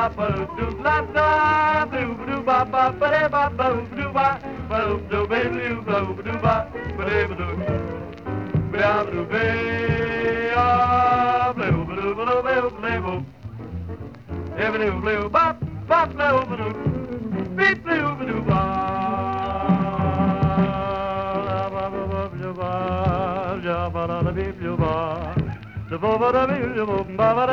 ba ba do la da do do ba ba ba de ba ba do ba ba do ba do ba do ba ba de ba do ba do ba ah blue blue blue blue blue blue blue ba ba blue blue beep blue blue ba ba ba ba blue ba ja ba da beep blue ba the ba ba da beep blue ba ba